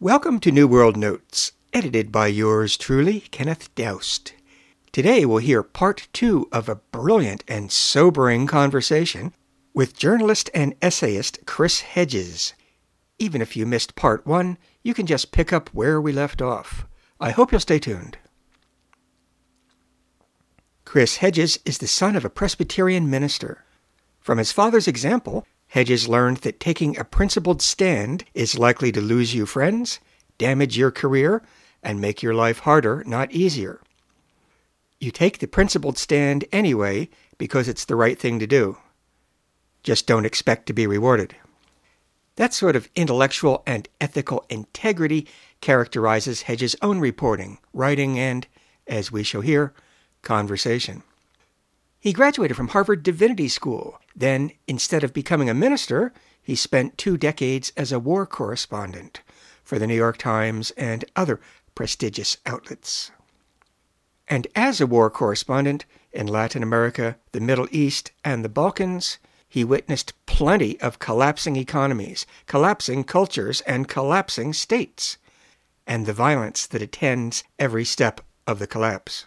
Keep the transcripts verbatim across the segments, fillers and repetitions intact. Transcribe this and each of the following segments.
Welcome to New World Notes, edited by yours truly, Kenneth Doust. Today we'll hear part two of a brilliant and sobering conversation with journalist and essayist Chris Hedges. Even if you missed part one, you can just pick up where we left off. I hope you'll stay tuned. Chris Hedges is the son of a Presbyterian minister. From his father's example, Hedges learned that taking a principled stand is likely to lose you friends, damage your career, and make your life harder, not easier. You take the principled stand anyway because it's the right thing to do. Just don't expect to be rewarded. That sort of intellectual and ethical integrity characterizes Hedges' own reporting, writing, and, as we shall hear, conversation. He graduated from Harvard Divinity School. Then, instead of becoming a minister, he spent two decades as a war correspondent for the New York Times and other prestigious outlets. And as a war correspondent in Latin America, the Middle East, and the Balkans, he witnessed plenty of collapsing economies, collapsing cultures, and collapsing states, and the violence that attends every step of the collapse.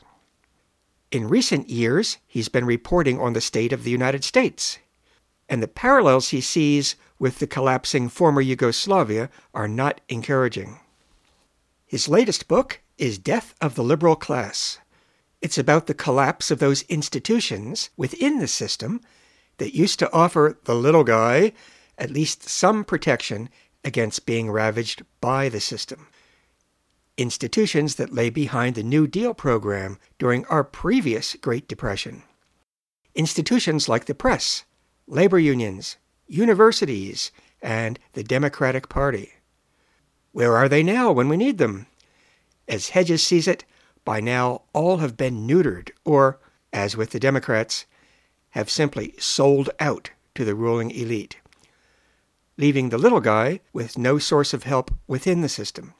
In recent years, he's been reporting on the state of the United States, and the parallels he sees with the collapsing former Yugoslavia are not encouraging. His latest book is Death of the Liberal Class. It's about the collapse of those institutions within the system that used to offer the little guy at least some protection against being ravaged by the system. Institutions that lay behind the New Deal program during our previous Great Depression. Institutions like the press, labor unions, universities, and the Democratic Party. Where are they now when we need them? As Hedges sees it, by now all have been neutered or, as with the Democrats, have simply sold out to the ruling elite, leaving the little guy with no source of help within the system.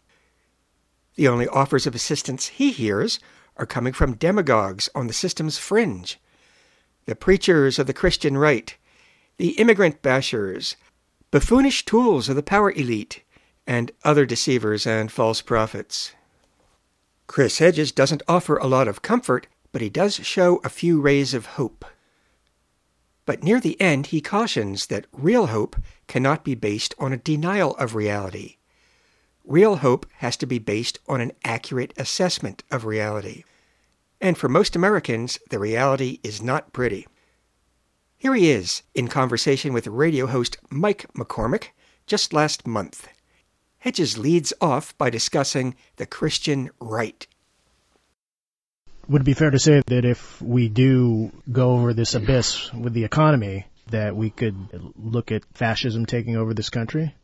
The only offers of assistance he hears are coming from demagogues on the system's fringe, the preachers of the Christian right, the immigrant bashers, buffoonish tools of the power elite, and other deceivers and false prophets. Chris Hedges doesn't offer a lot of comfort, but he does show a few rays of hope. But near the end, he cautions that real hope cannot be based on a denial of reality. Real hope has to be based on an accurate assessment of reality. And for most Americans, the reality is not pretty. Here he is, in conversation with radio host Mike McCormick just last month. Hedges leads off by discussing the Christian right. Would it be fair to say that if we do go over this abyss with the economy, that we could look at fascism taking over this country?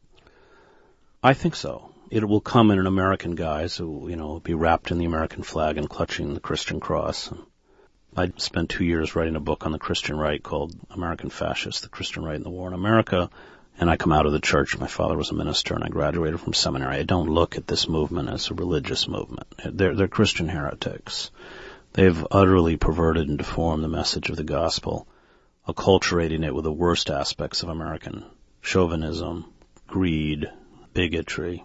I think so. It will come in an American guise, who, you know, be wrapped in the American flag and clutching the Christian cross. I spent two years writing a book on the Christian right called American Fascists, the Christian Right and the War in America. And I come out of the church. My father was a minister, and I graduated from seminary. I don't look at this movement as a religious movement. They're, they're Christian heretics. They've utterly perverted and deformed the message of the gospel, acculturating it with the worst aspects of American chauvinism, greed, bigotry.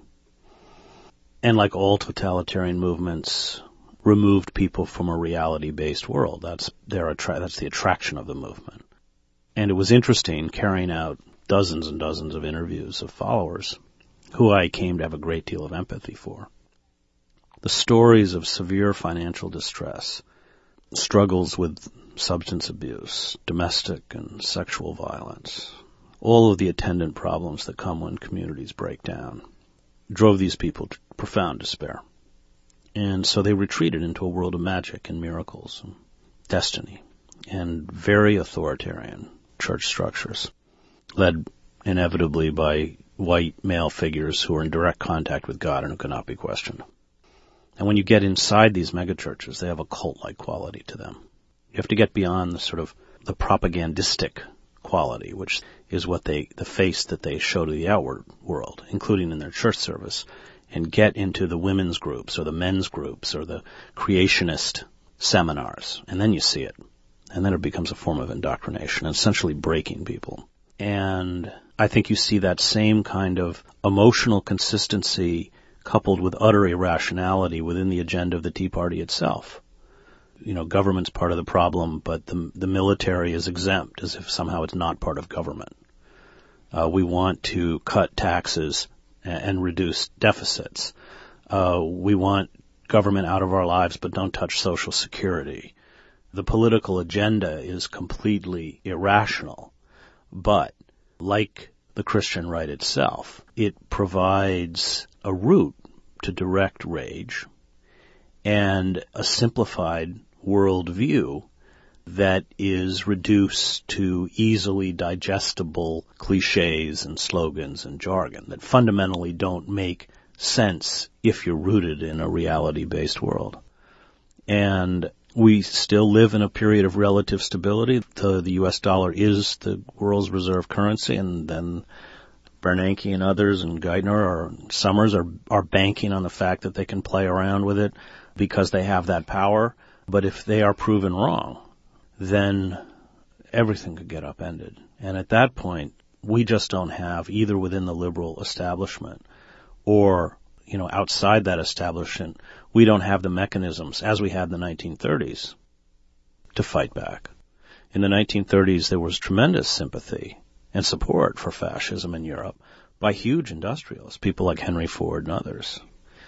And like all totalitarian movements, removed people from a reality-based world. That's their attra- that's the attraction of the movement. And it was interesting carrying out dozens and dozens of interviews of followers who I came to have a great deal of empathy for. The stories of severe financial distress, struggles with substance abuse, domestic and sexual violence, all of the attendant problems that come when communities break down, drove these people to profound despair. And so they retreated into a world of magic and miracles and destiny and very authoritarian church structures, led inevitably by white male figures who are in direct contact with God and who cannot be questioned. And when you get inside these megachurches, they have a cult-like quality to them. You have to get beyond the sort of the propagandistic quality, which is what they, the face that they show to the outward world, including in their church service, and get into the women's groups or the men's groups or the creationist seminars. And then you see it. And then it becomes a form of indoctrination, essentially breaking people. And I think you see that same kind of emotional consistency coupled with utter irrationality within the agenda of the Tea Party itself. You know, government's part of the problem, but the, the military is exempt, as if somehow it's not part of government. Uh, we want to cut taxes and, and reduce deficits. Uh, we want government out of our lives, but don't touch Social Security. The political agenda is completely irrational, but like the Christian right itself, it provides a route to direct rage and a simplified worldview that is reduced to easily digestible cliches and slogans and jargon that fundamentally don't make sense if you're rooted in a reality-based world. And we still live in a period of relative stability. The, the U S dollar is the world's reserve currency, and then Bernanke and others and Geithner or Summers are, are banking on the fact that they can play around with it because they have that power. But if they are proven wrong, then everything could get upended. And at that point, we just don't have, either within the liberal establishment or, you know, outside that establishment, we don't have the mechanisms, as we had in the nineteen thirties, to fight back. In the nineteen thirties, there was tremendous sympathy and support for fascism in Europe by huge industrialists, people like Henry Ford and others.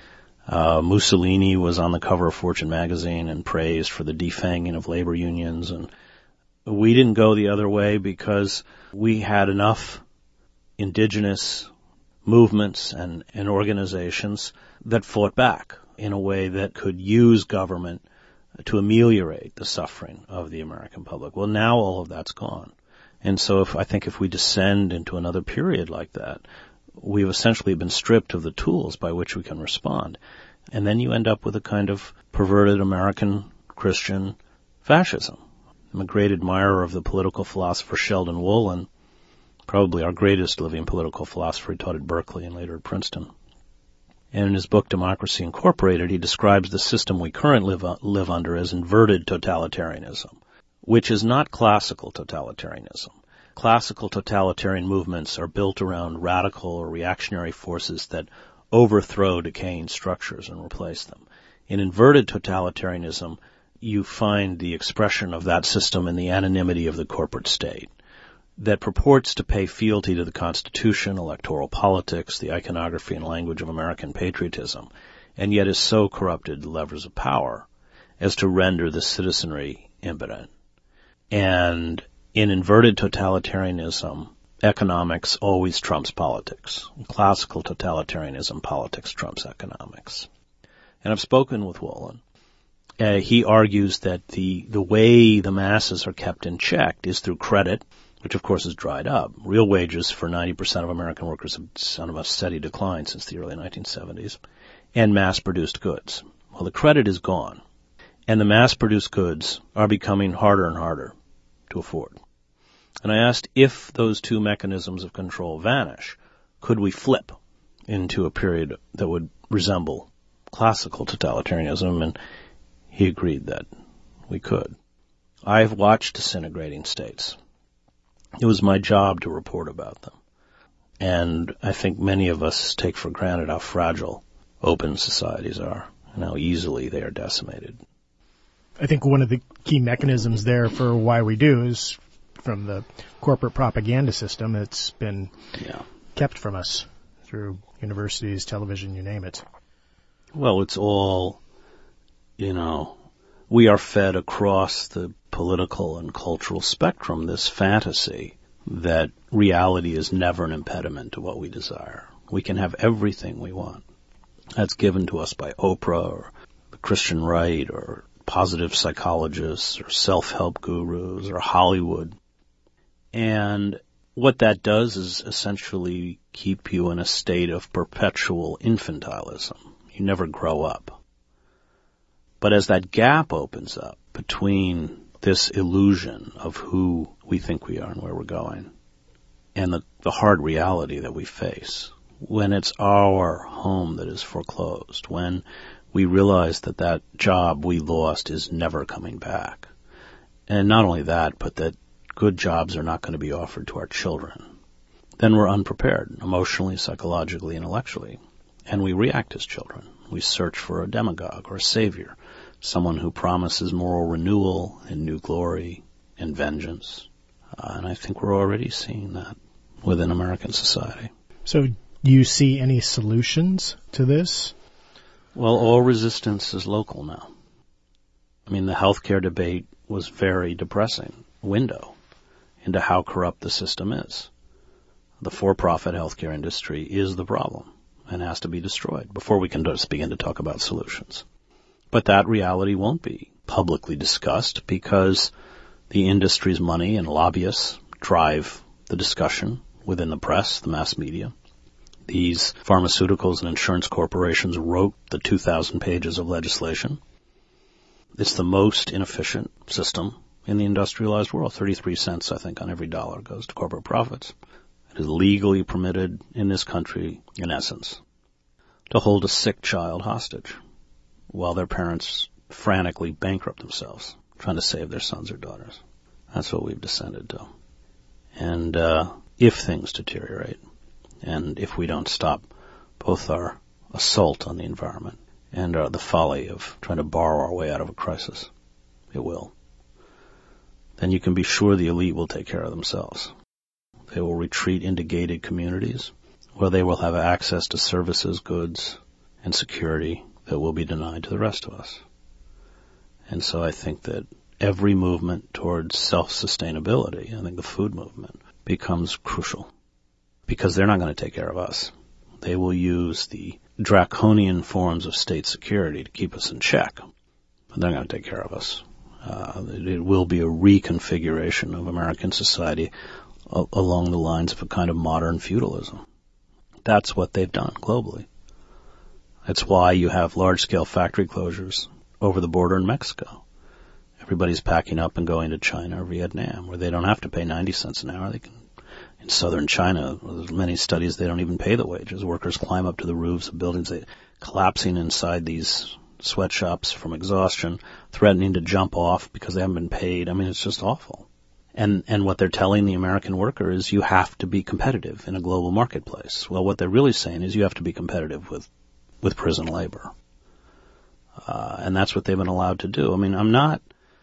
Uh, Mussolini was on the cover of Fortune magazine and praised for the defanging of labor unions, and we didn't go the other way because we had enough indigenous movements and, and organizations that fought back in a way that could use government to ameliorate the suffering of the American public. Well, now all of that's gone. And so if I think if we descend into another period like that, we've essentially been stripped of the tools by which we can respond. And then you end up with a kind of perverted American Christian fascism. I'm a great admirer of the political philosopher Sheldon Wolin, probably our greatest living political philosopher. He taught at Berkeley and later at Princeton. And in his book Democracy Incorporated, he describes the system we currently live, uh, live under as inverted totalitarianism, which is not classical totalitarianism. Classical totalitarian movements are built around radical or reactionary forces that overthrow decaying structures and replace them. In inverted totalitarianism, you find the expression of that system in the anonymity of the corporate state that purports to pay fealty to the Constitution, electoral politics, the iconography and language of American patriotism, and yet is so corrupted the levers of power as to render the citizenry impotent. And in inverted totalitarianism, economics always trumps politics. In classical totalitarianism, politics trumps economics. And I've spoken with Wolin. Uh, he argues that the, the way the masses are kept in check is through credit, which of course has dried up. Real wages for ninety percent of American workers have on a steady decline since the early nineteen seventies, and mass-produced goods. Well, the credit is gone, and the mass-produced goods are becoming harder and harder to afford. And I asked, if those two mechanisms of control vanish, could we flip into a period that would resemble classical totalitarianism? And he agreed that we could. I've watched disintegrating states. It was my job to report about them. And I think many of us take for granted how fragile open societies are and how easily they are decimated. I think one of the key mechanisms there for why we do is from the corporate propaganda system. It's been yeah. kept from us through universities, television, you name it. Well, it's all, you know, we are fed across the political and cultural spectrum this fantasy that reality is never an impediment to what we desire. We can have everything we want. That's given to us by Oprah or the Christian right or positive psychologists or self-help gurus or Hollywood. And what that does is essentially keep you in a state of perpetual infantilism. You never grow up. But as that gap opens up between this illusion of who we think we are and where we're going and the, the hard reality that we face, when it's our home that is foreclosed, when we realize that that job we lost is never coming back, and not only that, but that good jobs are not going to be offered to our children, then we're unprepared emotionally, psychologically, intellectually. And we react as children. We search for a demagogue or a savior, someone who promises moral renewal and new glory and vengeance. Uh, and I think we're already seeing that within American society. So do you see any solutions to this? Well, all resistance is local now. I mean, the healthcare debate was very depressing window into how corrupt the system is. The for-profit healthcare industry is the problem and has to be destroyed before we can just begin to talk about solutions. But that reality won't be publicly discussed because the industry's money and lobbyists drive the discussion within the press, the mass media. These pharmaceuticals and insurance corporations wrote the two thousand pages of legislation. It's the most inefficient system in the industrialized world. thirty-three cents, I think, on every dollar goes to corporate profits. It is legally permitted in this country, in essence, to hold a sick child hostage while their parents frantically bankrupt themselves, trying to save their sons or daughters. That's what we've descended to. And uh, if things deteriorate, and if we don't stop both our assault on the environment and uh, the folly of trying to borrow our way out of a crisis, it will, then you can be sure the elite will take care of themselves. They will retreat into gated communities where they will have access to services, goods, and security that will be denied to the rest of us. And so I think that every movement towards self-sustainability, I think the food movement, becomes crucial because they're not going to take care of us. They will use the draconian forms of state security to keep us in check, but they're going to take care of us. Uh, it will be a reconfiguration of American society a- along the lines of a kind of modern feudalism. That's what they've done globally. That's why you have large-scale factory closures over the border in Mexico. Everybody's packing up and going to China or Vietnam, where they don't have to pay ninety cents an hour. They can, in southern China, there's many studies, they don't even pay the wages. Workers climb up to the roofs of buildings, they, collapsing inside these sweatshops from exhaustion, threatening to jump off because they haven't been paid. I mean, it's just awful. And and what they're telling the American worker is you have to be competitive in a global marketplace. Well, what they're really saying is you have to be competitive with, with prison labor. Uh, and that's what they've been allowed to do. I mean, I'm not,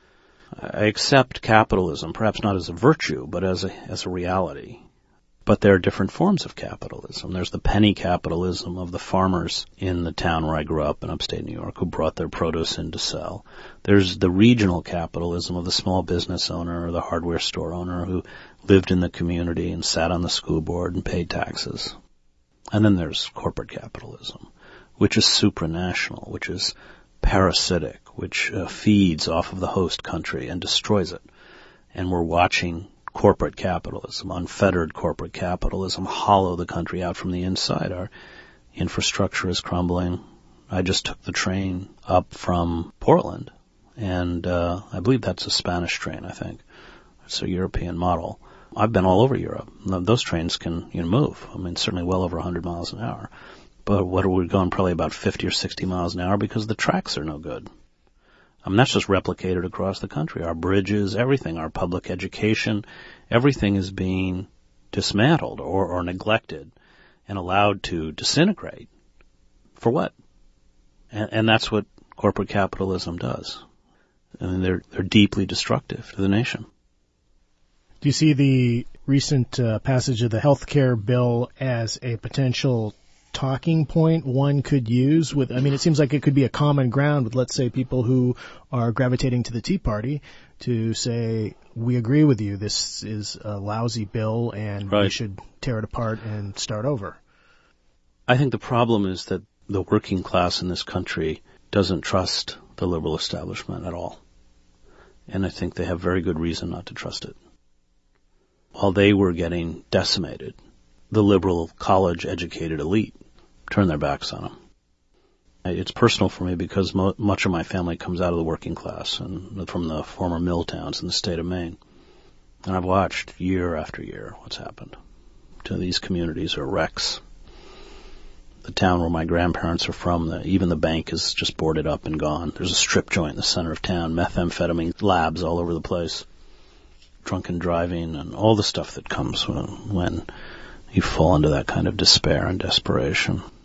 I accept capitalism, perhaps not as a virtue, but as a, as a reality. But there are different forms of capitalism. There's the penny capitalism of the farmers in the town where I grew up in upstate New York who brought their produce in to sell. There's the regional capitalism of the small business owner or the hardware store owner who lived in the community and sat on the school board and paid taxes. And then there's corporate capitalism, which is supranational, which is parasitic, which uh, feeds off of the host country and destroys it. And we're watching corporate capitalism, unfettered corporate capitalism, hollow the country out from the inside. Our infrastructure is crumbling. I just took the train up from Portland, and uh, I believe that's a Spanish train, I think. It's a European model. I've been all over Europe. Those trains can you know, move. I mean, certainly well over one hundred miles an hour. But what are we going probably about fifty or sixty miles an hour because the tracks are no good. I mean, that's just replicated across the country. Our bridges, everything, our public education, everything is being dismantled or, or neglected and allowed to disintegrate. For what? And, and that's what corporate capitalism does. I mean, they're, they're deeply destructive to the nation. Do you see the recent uh, passage of the health care bill as a potential talking point one could use with, I mean, it seems like it could be a common ground with, let's say, people who are gravitating to the Tea Party to say, we agree with you, this is a lousy bill and right. we should tear it apart and start over. I think the problem is that the working class in this country doesn't trust the liberal establishment at all. And I think they have very good reason not to trust it. While they were getting decimated, the liberal college-educated elite turn their backs on them. It's personal for me because mo- much of my family comes out of the working class and from the former mill towns in the state of Maine. And I've watched year after year what's happened to these communities or wrecks. The town where my grandparents are from, the, even the bank is just boarded up and gone. There's a strip joint in the center of town, methamphetamine labs all over the place, drunken driving, and all the stuff that comes when, when you fall into that kind of despair and desperation.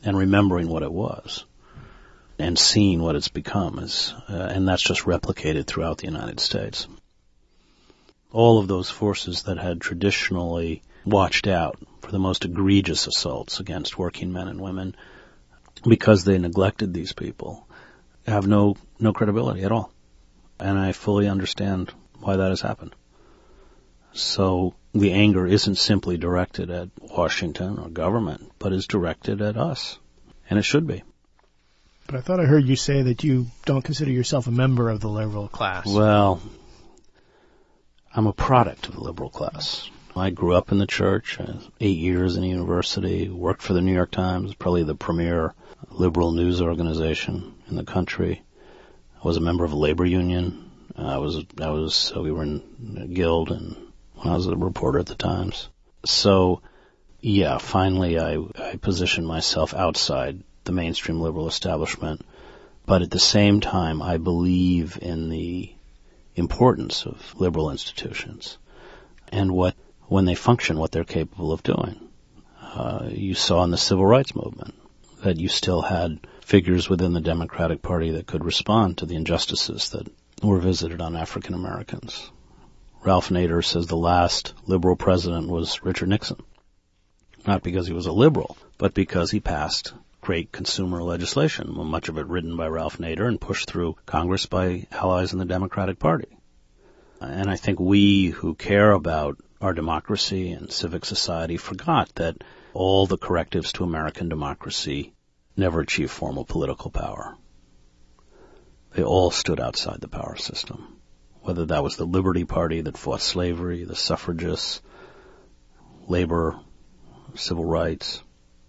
and remembering what it was and seeing what it's become. Is, uh, and that's just replicated throughout the United States. All of those forces that had traditionally watched out for the most egregious assaults against working men and women because they neglected these people have no, no credibility at all. And I fully understand why that has happened. So the anger isn't simply directed at Washington or government, but is directed at us. And it should be. But I thought I heard you say that you don't consider yourself a member of the liberal class. Well, I'm a product of the liberal class. I grew up in the church, uh, eight years in a university, worked for the New York Times, probably the premier liberal news organization in the country. I was a member of a labor union. Uh, I was, I was, uh, we were in a guild, and when I was a reporter at the Times. So, yeah, finally I, I positioned myself outside the mainstream liberal establishment, but at the same time I believe in the importance of liberal institutions and what, when they function, what they're capable of doing. Uh, you saw in the civil rights movement that you still had figures within the Democratic Party that could respond to the injustices that were visited on African Americans. Ralph Nader says the last liberal president was Richard Nixon. Not because he was a liberal, but because he passed great consumer legislation, much of it written by Ralph Nader and pushed through Congress by allies in the Democratic Party. And I think we who care about our democracy and civic society forgot that all the correctives to American democracy never achieved formal political power. They all stood outside the power system, whether that was the Liberty Party that fought slavery, the suffragists, labor, civil rights.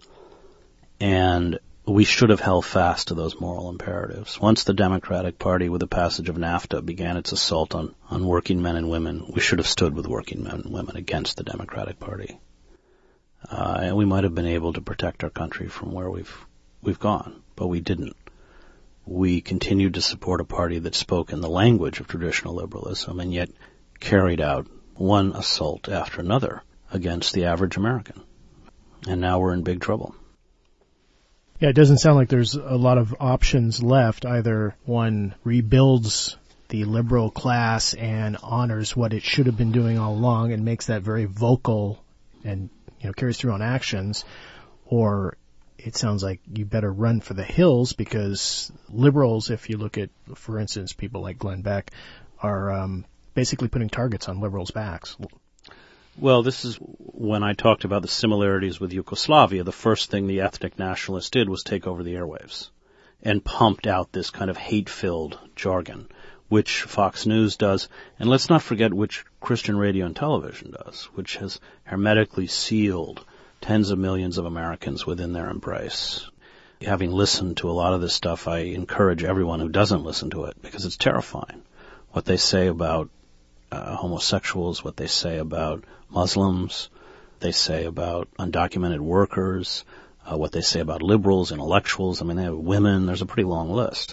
And we should have held fast to those moral imperatives. Once the Democratic Party, with the passage of NAFTA, began its assault on, on working men and women, we should have stood with working men and women against the Democratic Party. Uh, and we might have been able to protect our country from where we've we've gone, but we didn't. We continued to support a party that spoke in the language of traditional liberalism and yet carried out one assault after another against the average American. And now we're in big trouble. Yeah, it doesn't sound like there's a lot of options left. Either one rebuilds the liberal class and honors what it should have been doing all along and makes that very vocal and, you know, carries through on actions, or it sounds like you better run for the hills because liberals, if you look at, for instance, people like Glenn Beck, are um, basically putting targets on liberals' backs. Well, this is when I talked about the similarities with Yugoslavia. The first thing the ethnic nationalists did was take over the airwaves and pumped out this kind of hate-filled jargon, which Fox News does. And let's not forget which Christian radio and television does, which has hermetically sealed tens of millions of Americans within their embrace. Having listened to a lot of this stuff, I encourage everyone who doesn't listen to it because it's terrifying. What they say about uh, homosexuals, what they say about Muslims, they say about undocumented workers, uh, what they say about liberals, intellectuals. I mean, they have women. There's a pretty long list.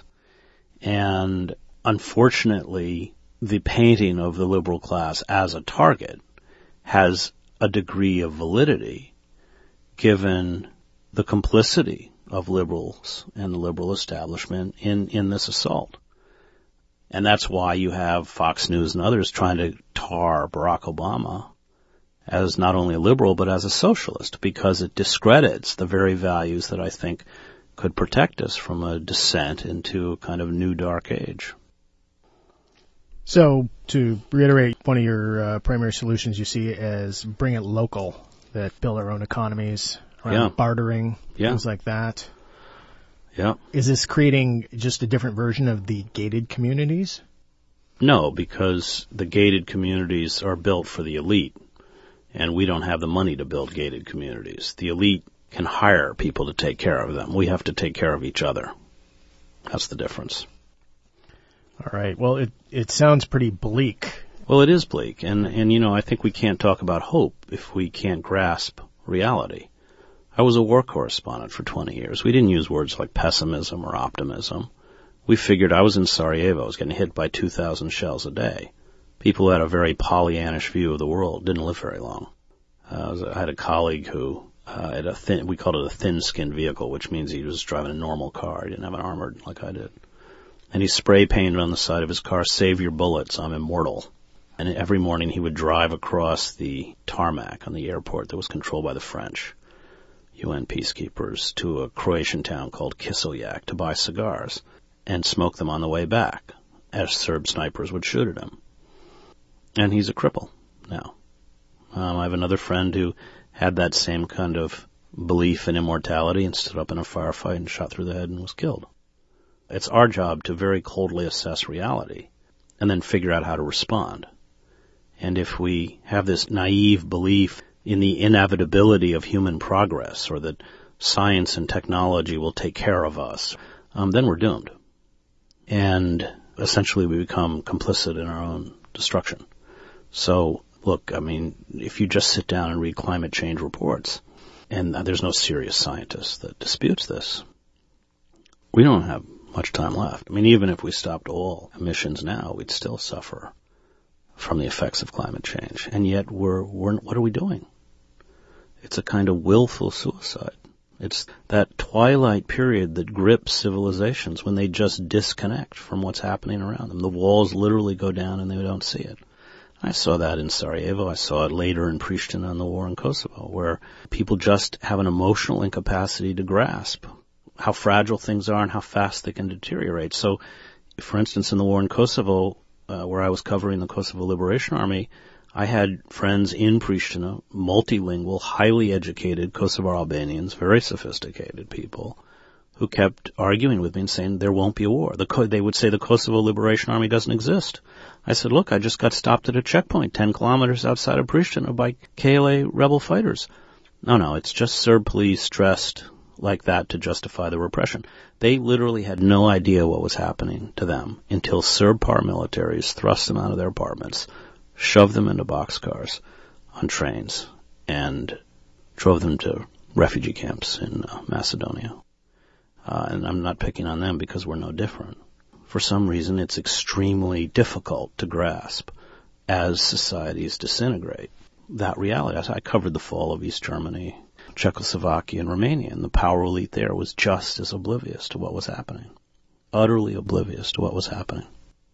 And unfortunately, the painting of the liberal class as a target has a degree of validity given the complicity of liberals and the liberal establishment in, in this assault. And that's why you have Fox News and others trying to tar Barack Obama as not only a liberal but as a socialist, because it discredits the very values that I think could protect us from a descent into a kind of new dark age. So, to reiterate, one of your uh, primary solutions you see as bring it local, that build our own economies, around yeah. bartering, yeah. things like that. Yeah. Is this creating just a different version of the gated communities? No, because the gated communities are built for the elite, and we don't have the money to build gated communities. The elite can hire people to take care of them. We have to take care of each other. That's the difference. All right. Well, it it sounds pretty bleak. Well, it is bleak, and, and you know, I think we can't talk about hope if we can't grasp reality. I was a war correspondent for twenty years. We didn't use words like pessimism or optimism. We figured I was in Sarajevo. I was getting hit by two thousand shells a day. People who had a very Pollyannish view of the world didn't live very long. Uh, I had a colleague who uh, at a thin, we called it a thin-skinned vehicle, which means he was driving a normal car. He didn't have an armored like I did. And he spray painted on the side of his car, "Save your bullets, I'm immortal." And every morning he would drive across the tarmac on the airport that was controlled by the French U N peacekeepers to a Croatian town called Kiseljak to buy cigars and smoke them on the way back, as Serb snipers would shoot at him. And he's a cripple now. Um, I have another friend who had that same kind of belief in immortality and stood up in a firefight and shot through the head and was killed. It's our job to very coldly assess reality and then figure out how to respond. And if we have this naive belief in the inevitability of human progress, or that science and technology will take care of us, um, then we're doomed. And essentially we become complicit in our own destruction. So, look, I mean, if you just sit down and read climate change reports, and there's no serious scientist that disputes this, we don't have much time left. I mean, even if we stopped all emissions now, we'd still suffer from the effects of climate change. And yet we're, we're, what are we doing? It's a kind of willful suicide. It's that twilight period that grips civilizations when they just disconnect from what's happening around them. The walls literally go down and they don't see it. I saw that in Sarajevo. I saw it later in Pristina in the war in Kosovo, where people just have an emotional incapacity to grasp how fragile things are and how fast they can deteriorate. So, for instance, in the war in Kosovo, uh, where I was covering the Kosovo Liberation Army, I had friends in Pristina, multilingual, highly educated Kosovar Albanians, very sophisticated people, who kept arguing with me and saying there won't be a war. The Co- they would say the Kosovo Liberation Army doesn't exist. I said, look, I just got stopped at a checkpoint ten kilometers outside of Pristina by K L A rebel fighters. No, no, it's just Serb police dressed like that to justify the repression. They literally had no idea what was happening to them until Serb paramilitaries thrust them out of their apartments, shoved them into boxcars on trains, and drove them to refugee camps in uh, Macedonia. Uh, and I'm not picking on them because we're no different. For some reason, it's extremely difficult to grasp as societies disintegrate that reality. I covered the fall of East Germany, Czechoslovakia, and Romania, and the power elite there was just as oblivious to what was happening, utterly oblivious to what was happening.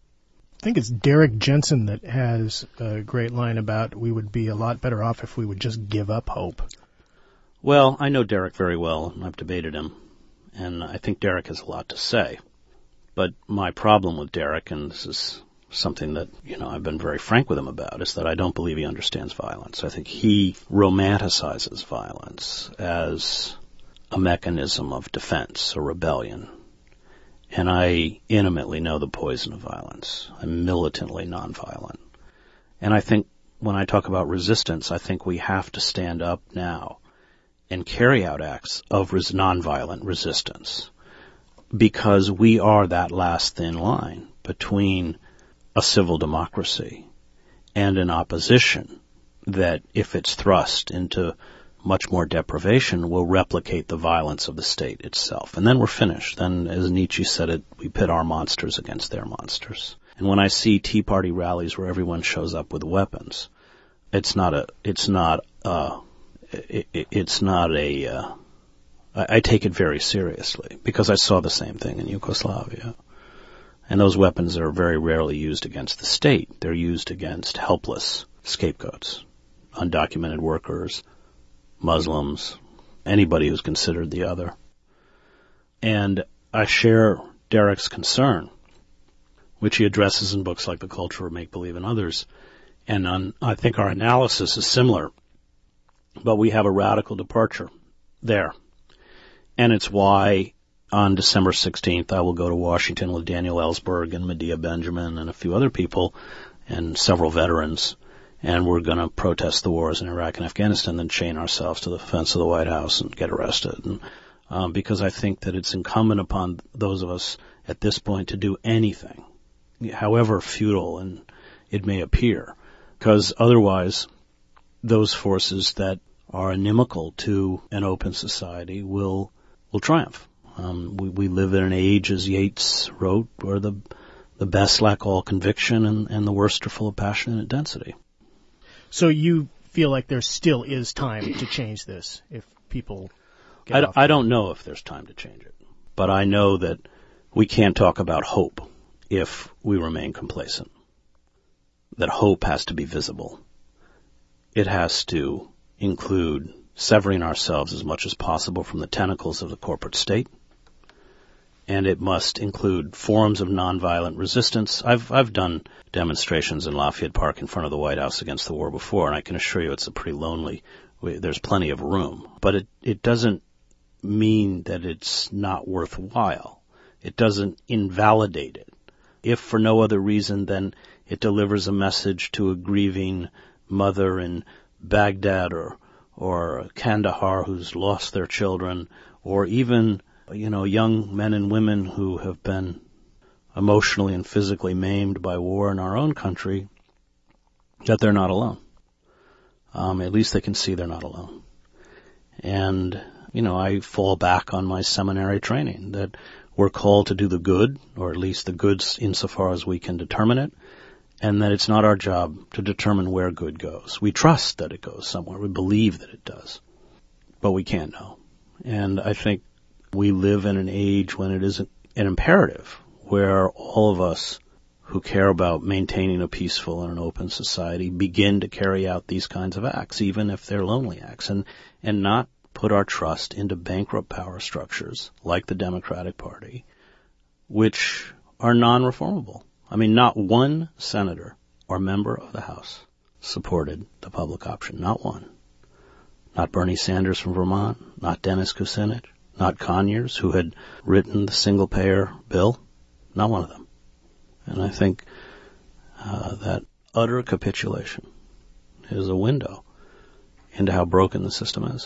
I think it's Derek Jensen that has a great line about we would be a lot better off if we would just give up hope. Well, I know Derek very well. I've debated him, and I think Derek has a lot to say. But my problem with Derek, and this is something that, you know, I've been very frank with him about, is that I don't believe he understands violence. I think he romanticizes violence as a mechanism of defense, a rebellion. And I intimately know the poison of violence. I'm militantly nonviolent. And I think when I talk about resistance, I think we have to stand up now and carry out acts of res- nonviolent resistance, because we are that last thin line between a civil democracy and an opposition that, if it's thrust into much more deprivation, will replicate the violence of the state itself. And then we're finished. Then, as Nietzsche said it, we pit our monsters against their monsters. And when I see Tea Party rallies where everyone shows up with weapons, it's not a, it's not a, it, it, it's not a, uh, I, I take it very seriously, because I saw the same thing in Yugoslavia. And those weapons are very rarely used against the state. They're used against helpless scapegoats, undocumented workers, Muslims, anybody who's considered the other. And I share Derek's concern, which he addresses in books like The Culture of Make-Believe and others. And on, I think our analysis is similar, but we have a radical departure there. And it's why on December sixteenth I will go to Washington with Daniel Ellsberg and Medea Benjamin and a few other people and several veterans. And we're going to protest the wars in Iraq and Afghanistan, then chain ourselves to the fence of the White House and get arrested. And, um, because I think that it's incumbent upon those of us at this point to do anything, however futile and it may appear, because otherwise those forces that are inimical to an open society will will triumph. Um, we, we live in an age, as Yeats wrote, where the the best lack all conviction and, and the worst are full of passion and density. So you feel like there still is time to change this if people get I, d- I don't know if there's time to change it, but I know that we can't talk about hope if we remain complacent. That hope has to be visible. It has to include severing ourselves as much as possible from the tentacles of the corporate state, and it must include forms of nonviolent resistance. I've I've done demonstrations in Lafayette Park in front of the White House against the war before, and I can assure you it's a pretty lonely. There's plenty of room, but it it doesn't mean that it's not worthwhile. It doesn't invalidate it. If for no other reason than it delivers a message to a grieving mother in Baghdad or or Kandahar who's lost their children, or even, you know, young men and women who have been emotionally and physically maimed by war in our own country, that they're not alone. Um, at least they can see they're not alone. And, you know, I fall back on my seminary training, that we're called to do the good, or at least the goods insofar as we can determine it, and that it's not our job to determine where good goes. We trust that it goes somewhere. We believe that it does. But we can't know. And I think we live in an age when it is an imperative, where all of us who care about maintaining a peaceful and an open society begin to carry out these kinds of acts, even if they're lonely acts, and, and not put our trust into bankrupt power structures like the Democratic Party, which are non-reformable. I mean, not one senator or member of the House supported the public option. Not one. Not Bernie Sanders from Vermont, not Dennis Kucinich, not Conyers, who had written the single-payer bill. Not one of them. And I think uh, that utter capitulation is a window into how broken the system is.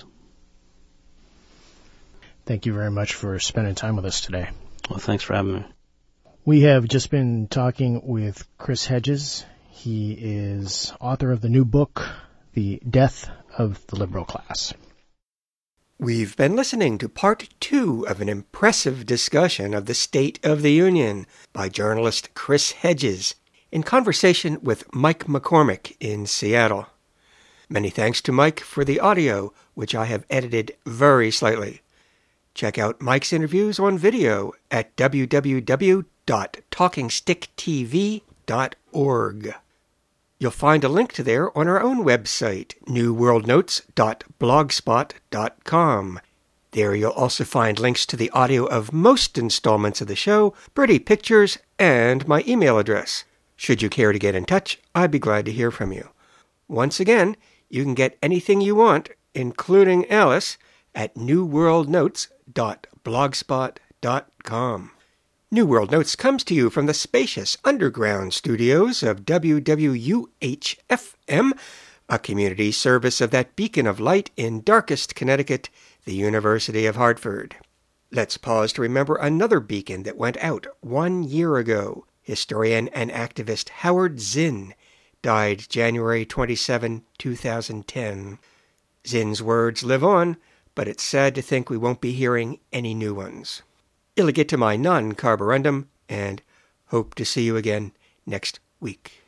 Thank you very much for spending time with us today. Well, thanks for having me. We have just been talking with Chris Hedges. He is author of the new book, The Death of the Liberal Class. We've been listening to part two of an impressive discussion of the State of the Union by journalist Chris Hedges in conversation with Mike McCormick in Seattle. Many thanks to Mike for the audio, which I have edited very slightly. Check out Mike's interviews on video at w w w dot talking stick t v dot org. You'll find a link to there on our own website, new world notes dot blogspot dot com. There you'll also find links to the audio of most installments of the show, pretty pictures, and my email address. Should you care to get in touch, I'd be glad to hear from you. Once again, you can get anything you want, including Alice, at new world notes dot blogspot dot com. New World Notes comes to you from the spacious underground studios of W W U H F M, a community service of that beacon of light in darkest Connecticut, the University of Hartford. Let's pause to remember another beacon that went out one year ago. Historian and activist Howard Zinn died January twenty-seventh, two thousand ten. Zinn's words live on, but it's sad to think we won't be hearing any new ones. Illegitimae non carborundum, and hope to see you again next week.